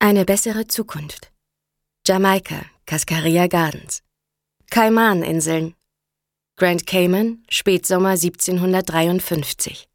Eine bessere Zukunft. Jamaika, Cascaria Gardens. Kaimaninseln. Grand Cayman, Spätsommer 1753.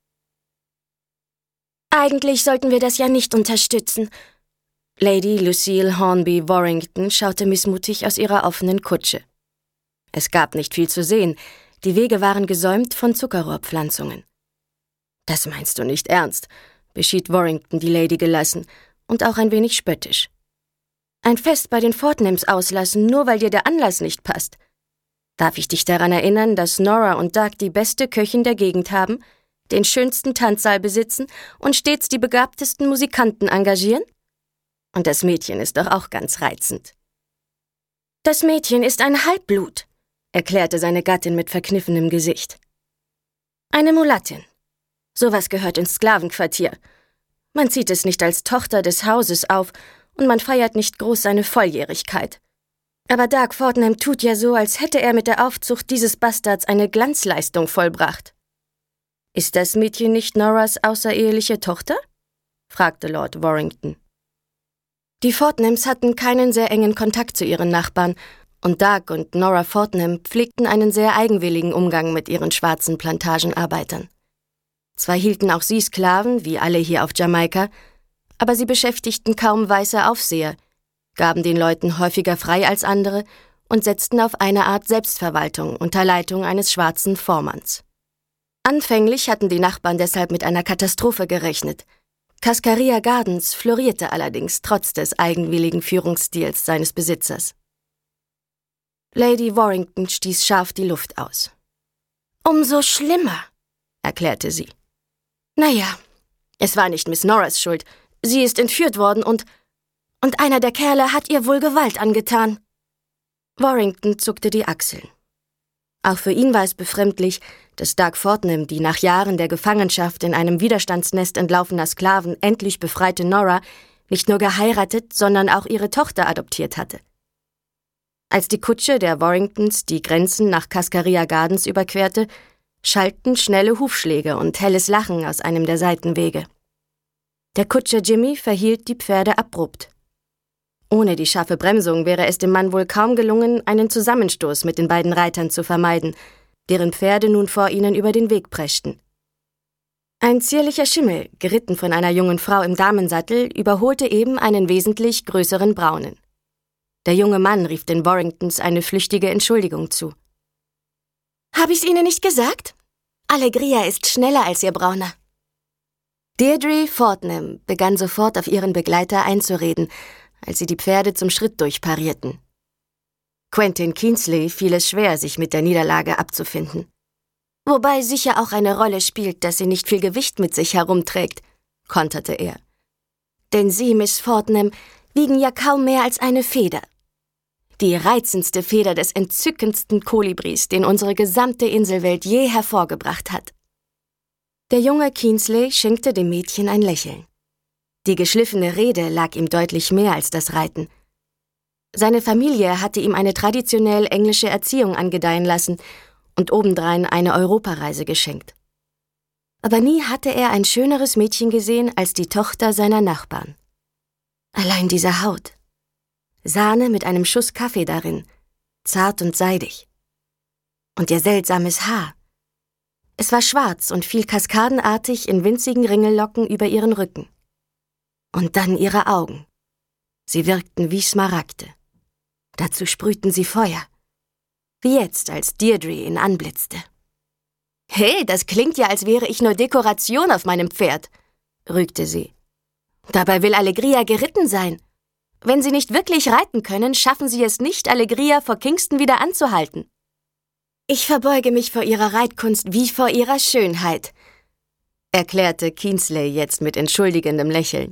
Eigentlich sollten wir das ja nicht unterstützen. Lady Lucille Hornby Warrington schaute missmutig aus ihrer offenen Kutsche. Es gab nicht viel zu sehen, die Wege waren gesäumt von Zuckerrohrpflanzungen. »Das meinst du nicht ernst«, beschied Warrington die Lady gelassen und auch ein wenig spöttisch. »Ein Fest bei den Fortnams auslassen, nur weil dir der Anlass nicht passt. Darf ich dich daran erinnern, dass Nora und Doug die beste Köchin der Gegend haben, den schönsten Tanzsaal besitzen und stets die begabtesten Musikanten engagieren? Und das Mädchen ist doch auch ganz reizend.« »Das Mädchen ist ein Halbblut«, erklärte seine Gattin mit verkniffenem Gesicht. »Eine Mulattin. Sowas gehört ins Sklavenquartier. Man zieht es nicht als Tochter des Hauses auf und man feiert nicht groß seine Volljährigkeit. Aber Doug Fortnam tut ja so, als hätte er mit der Aufzucht dieses Bastards eine Glanzleistung vollbracht.« »Ist das Mädchen nicht Noras außereheliche Tochter?« fragte Lord Warrington. Die Fortnams hatten keinen sehr engen Kontakt zu ihren Nachbarn, und Doug und Nora Fortnam pflegten einen sehr eigenwilligen Umgang mit ihren schwarzen Plantagenarbeitern. Zwar hielten auch sie Sklaven, wie alle hier auf Jamaika, aber sie beschäftigten kaum weiße Aufseher, gaben den Leuten häufiger frei als andere und setzten auf eine Art Selbstverwaltung unter Leitung eines schwarzen Vormanns. Anfänglich hatten die Nachbarn deshalb mit einer Katastrophe gerechnet. Cascaria Gardens florierte allerdings trotz des eigenwilligen Führungsstils seines Besitzers. Lady Warrington stieß scharf die Luft aus. »Umso schlimmer«, erklärte sie. »Naja, es war nicht Miss Noras Schuld. Sie ist entführt worden und einer der Kerle hat ihr wohl Gewalt angetan.« Warrington zuckte die Achseln. Auch für ihn war es befremdlich, dass Doug Fortnam die nach Jahren der Gefangenschaft in einem Widerstandsnest entlaufener Sklaven endlich befreite Nora nicht nur geheiratet, sondern auch ihre Tochter adoptiert hatte. Als die Kutsche der Warringtons die Grenzen nach Cascaria Gardens überquerte, schallten schnelle Hufschläge und helles Lachen aus einem der Seitenwege. Der Kutscher Jimmy verhielt die Pferde abrupt. Ohne die scharfe Bremsung wäre es dem Mann wohl kaum gelungen, einen Zusammenstoß mit den beiden Reitern zu vermeiden, deren Pferde nun vor ihnen über den Weg preschten. Ein zierlicher Schimmel, geritten von einer jungen Frau im Damensattel, überholte eben einen wesentlich größeren Braunen. Der junge Mann rief den Warringtons eine flüchtige Entschuldigung zu. »Hab ich's Ihnen nicht gesagt? Allegria ist schneller als Ihr Brauner.« Deirdre Fortnam begann sofort auf ihren Begleiter einzureden, als sie die Pferde zum Schritt durchparierten. Quentin Kingsley fiel es schwer, sich mit der Niederlage abzufinden. »Wobei sicher auch eine Rolle spielt, dass sie nicht viel Gewicht mit sich herumträgt«, konterte er. »Denn Sie, Miss Fortnam, wiegen ja kaum mehr als eine Feder. Die reizendste Feder des entzückendsten Kolibris, den unsere gesamte Inselwelt je hervorgebracht hat.« Der junge Kingsley schenkte dem Mädchen ein Lächeln. Die geschliffene Rede lag ihm deutlich mehr als das Reiten. Seine Familie hatte ihm eine traditionell englische Erziehung angedeihen lassen und obendrein eine Europareise geschenkt. Aber nie hatte er ein schöneres Mädchen gesehen als die Tochter seiner Nachbarn. Allein diese Haut. Sahne mit einem Schuss Kaffee darin, zart und seidig. Und ihr seltsames Haar. Es war schwarz und fiel kaskadenartig in winzigen Ringellocken über ihren Rücken. Und dann ihre Augen. Sie wirkten wie Smaragde. Dazu sprühten sie Feuer. Wie jetzt, als Deirdre ihn anblitzte. »Hey, das klingt ja, als wäre ich nur Dekoration auf meinem Pferd«, rügte sie. »Dabei will Allegria geritten sein. Wenn Sie nicht wirklich reiten können, schaffen Sie es nicht, Allegria vor Kingston wieder anzuhalten.« »Ich verbeuge mich vor Ihrer Reitkunst wie vor Ihrer Schönheit«, erklärte Kingsley jetzt mit entschuldigendem Lächeln.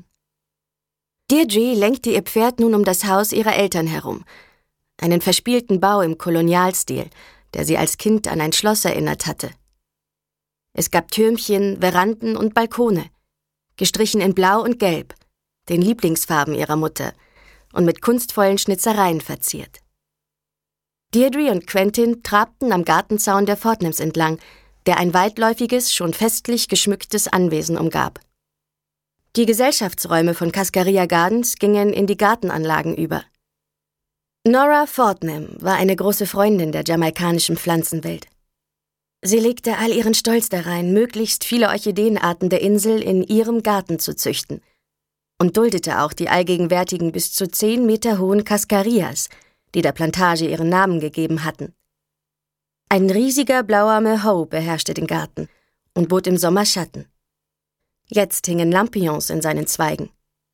Deirdre lenkte ihr Pferd nun um das Haus ihrer Eltern herum, einen verspielten Bau im Kolonialstil, der sie als Kind an ein Schloss erinnert hatte. Es gab Türmchen, Veranden und Balkone, gestrichen in Blau und Gelb, den Lieblingsfarben ihrer Mutter, und mit kunstvollen Schnitzereien verziert. Deirdre und Quentin trabten am Gartenzaun der Fortnams entlang, der ein weitläufiges, schon festlich geschmücktes Anwesen umgab. Die Gesellschaftsräume von Cascaria Gardens gingen in die Gartenanlagen über. Nora Fortnum war eine große Freundin der jamaikanischen Pflanzenwelt. Sie legte all ihren Stolz darein, möglichst viele Orchideenarten der Insel in ihrem Garten zu züchten und duldete auch die allgegenwärtigen bis zu 10 Meter hohen Cascarias, die der Plantage ihren Namen gegeben hatten. Ein riesiger blauer Mehow beherrschte den Garten und bot im Sommer Schatten. Jetzt hingen Lampions in seinen Zweigen.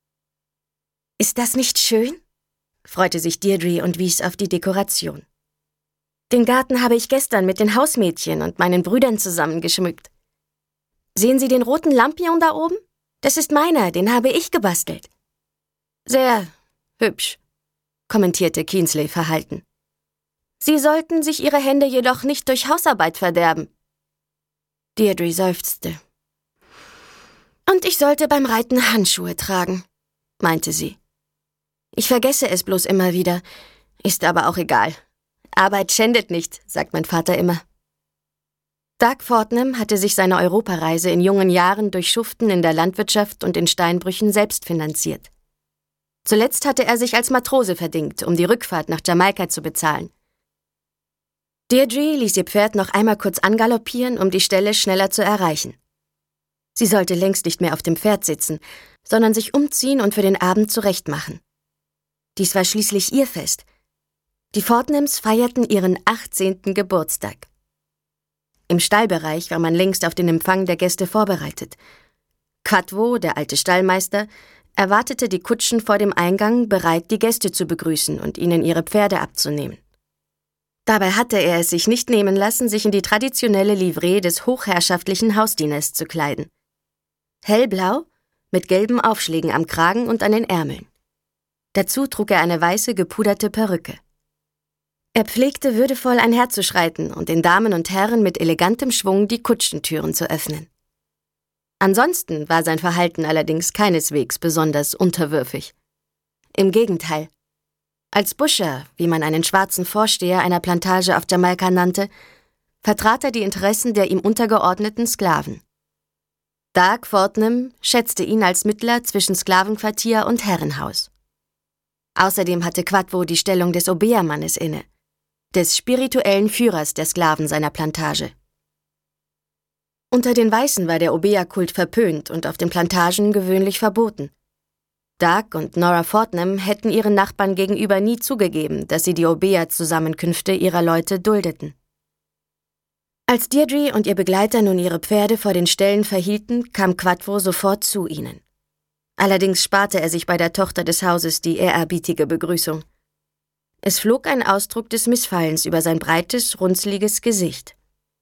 »Ist das nicht schön?« freute sich Deirdre und wies auf die Dekoration. »Den Garten habe ich gestern mit den Hausmädchen und meinen Brüdern zusammen geschmückt. Sehen Sie den roten Lampion da oben? Das ist meiner, den habe ich gebastelt.« »Sehr hübsch«, kommentierte Kingsley verhalten. »Sie sollten sich Ihre Hände jedoch nicht durch Hausarbeit verderben.« Deirdre seufzte. »Und ich sollte beim Reiten Handschuhe tragen«, meinte sie. »Ich vergesse es bloß immer wieder, ist aber auch egal. Arbeit schändet nicht«, sagt mein Vater immer. Doug Fortnum hatte sich seine Europareise in jungen Jahren durch Schuften in der Landwirtschaft und in Steinbrüchen selbst finanziert. Zuletzt hatte er sich als Matrose verdingt, um die Rückfahrt nach Jamaika zu bezahlen. Deirdre ließ ihr Pferd noch einmal kurz angaloppieren, um die Stelle schneller zu erreichen. Sie sollte längst nicht mehr auf dem Pferd sitzen, sondern sich umziehen und für den Abend zurechtmachen. Dies war schließlich ihr Fest. Die Fortnums feierten ihren 18. Geburtstag. Im Stallbereich war man längst auf den Empfang der Gäste vorbereitet. Quatvo, der alte Stallmeister, erwartete die Kutschen vor dem Eingang, bereit, die Gäste zu begrüßen und ihnen ihre Pferde abzunehmen. Dabei hatte er es sich nicht nehmen lassen, sich in die traditionelle Livree des hochherrschaftlichen Hausdieners zu kleiden. Hellblau, mit gelben Aufschlägen am Kragen und an den Ärmeln. Dazu trug er eine weiße, gepuderte Perücke. Er pflegte würdevoll einherzuschreiten und den Damen und Herren mit elegantem Schwung die Kutschentüren zu öffnen. Ansonsten war sein Verhalten allerdings keineswegs besonders unterwürfig. Im Gegenteil. Als Buscher, wie man einen schwarzen Vorsteher einer Plantage auf Jamaika nannte, vertrat er die Interessen der ihm untergeordneten Sklaven. Doug Fortnum schätzte ihn als Mittler zwischen Sklavenquartier und Herrenhaus. Außerdem hatte Quatvo die Stellung des Obeah-Mannes inne, des spirituellen Führers der Sklaven seiner Plantage. Unter den Weißen war der Obeah-Kult verpönt und auf den Plantagen gewöhnlich verboten. Doug und Nora Fortnum hätten ihren Nachbarn gegenüber nie zugegeben, dass sie die Obeah-Zusammenkünfte ihrer Leute duldeten. Als Deirdre und ihr Begleiter nun ihre Pferde vor den Ställen verhielten, kam Quatvo sofort zu ihnen. Allerdings sparte er sich bei der Tochter des Hauses die ehrerbietige Begrüßung. Es flog ein Ausdruck des Missfallens über sein breites, runzliges Gesicht.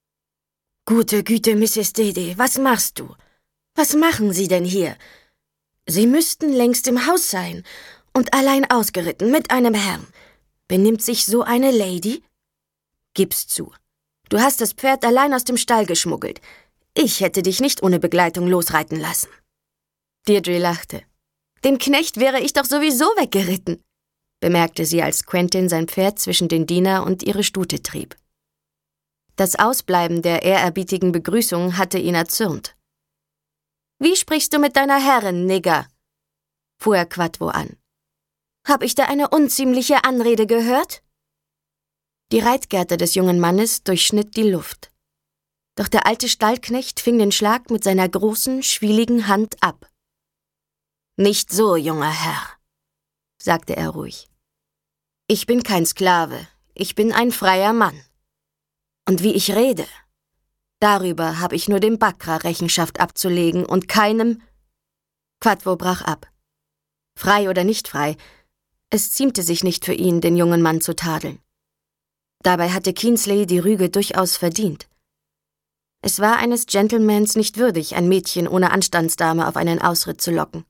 »Gute Güte, Mrs. Dede, was machst du? Was machen Sie denn hier? Sie müssten längst im Haus sein und allein ausgeritten mit einem Herrn. Benimmt sich so eine Lady? Gib's zu. Du hast das Pferd allein aus dem Stall geschmuggelt. Ich hätte dich nicht ohne Begleitung losreiten lassen.« Deirdre lachte. »Dem Knecht wäre ich doch sowieso weggeritten«, bemerkte sie, als Quentin sein Pferd zwischen den Diener und ihre Stute trieb. Das Ausbleiben der ehrerbietigen Begrüßung hatte ihn erzürnt. »Wie sprichst du mit deiner Herrin, Nigger?« fuhr er Quatvo an. »Hab ich da eine unziemliche Anrede gehört?« Die Reitgerte des jungen Mannes durchschnitt die Luft. Doch der alte Stallknecht fing den Schlag mit seiner großen, schwieligen Hand ab. »Nicht so, junger Herr«, sagte er ruhig. »Ich bin kein Sklave, ich bin ein freier Mann. Und wie ich rede, darüber habe ich nur dem Bakra Rechenschaft abzulegen und keinem...« Quatvo brach ab. Frei oder nicht frei, es ziemte sich nicht für ihn, den jungen Mann zu tadeln. Dabei hatte Kingsley die Rüge durchaus verdient. Es war eines Gentlemans nicht würdig, ein Mädchen ohne Anstandsdame auf einen Ausritt zu locken.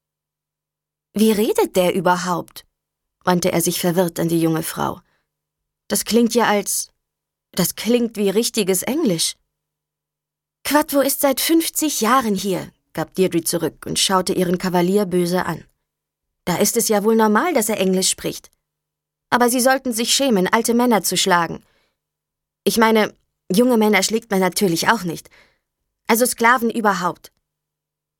»Wie redet der überhaupt?« wandte er sich verwirrt an die junge Frau. »Das klingt wie richtiges Englisch.« »Quatvo ist seit 50 Jahren hier«, gab Deirdre zurück und schaute ihren Kavalier böse an. »Da ist es ja wohl normal, dass er Englisch spricht. Aber Sie sollten sich schämen, alte Männer zu schlagen. Ich meine, junge Männer schlägt man natürlich auch nicht. Also Sklaven überhaupt.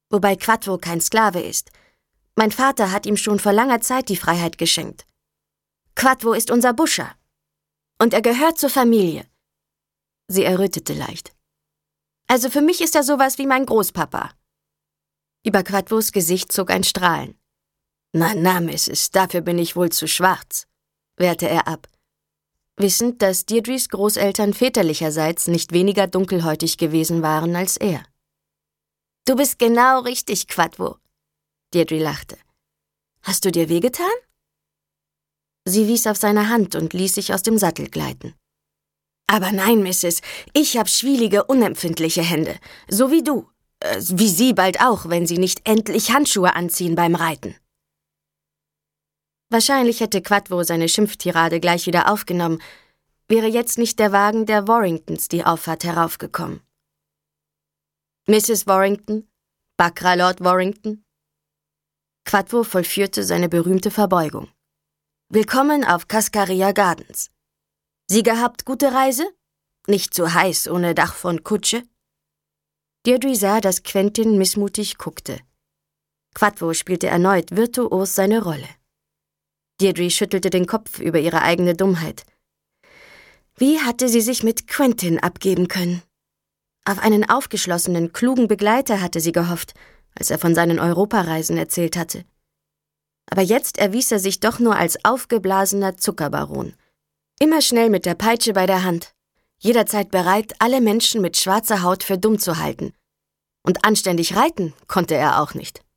Wobei Quattro kein Sklave ist. Mein Vater hat ihm schon vor langer Zeit die Freiheit geschenkt. Quattro ist unser Buscher. Und er gehört zur Familie. Sie errötete leicht. Also für mich ist er sowas wie mein Großpapa. Über Quattros Gesicht zog ein Strahlen. Na, Mrs., dafür bin ich wohl zu schwarz, wehrte er ab, wissend, dass Deirdres Großeltern väterlicherseits nicht weniger dunkelhäutig gewesen waren als er. Du bist genau richtig, Quattro. Deirdre lachte. Hast du dir wehgetan? Sie wies auf seine Hand und ließ sich aus dem Sattel gleiten. Aber nein, Mrs., ich hab schwielige, unempfindliche Hände, so wie du. Wie Sie bald auch, wenn Sie nicht endlich Handschuhe anziehen beim Reiten. Wahrscheinlich hätte Quattro seine Schimpftirade gleich wieder aufgenommen, wäre jetzt nicht der Wagen der Warringtons die Auffahrt heraufgekommen. Mrs. Warrington, Bakra Lord Warrington. Quattro vollführte seine berühmte Verbeugung. Willkommen auf Cascaria Gardens. Sie gehabt gute Reise? Nicht zu heiß ohne Dach von Kutsche? Deirdre sah, dass Quentin missmutig guckte. Quattro spielte erneut virtuos seine Rolle. Deirdre schüttelte den Kopf über ihre eigene Dummheit. Wie hatte sie sich mit Quentin abgeben können? Auf einen aufgeschlossenen, klugen Begleiter hatte sie gehofft, als er von seinen Europareisen erzählt hatte. Aber jetzt erwies er sich doch nur als aufgeblasener Zuckerbaron. Immer schnell mit der Peitsche bei der Hand, jederzeit bereit, alle Menschen mit schwarzer Haut für dumm zu halten. Und anständig reiten konnte er auch nicht.